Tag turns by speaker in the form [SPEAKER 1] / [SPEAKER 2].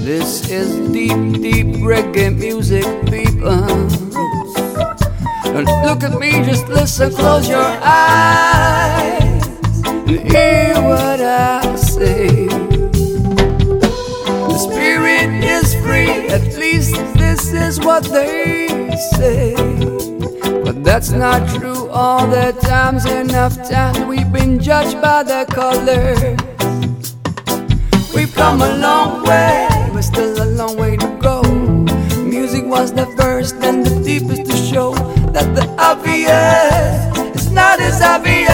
[SPEAKER 1] This is deep, deep reggae music, people. Don't look at me, just listen, close your eyes and hear what I say. The spirit is free, at least this is what they say. But that's not true all the times. Enough times we've been judged by the colors. We've come a long way, but still a long way to go. Music was the first and the deepest to show that the obvious is not as obvious.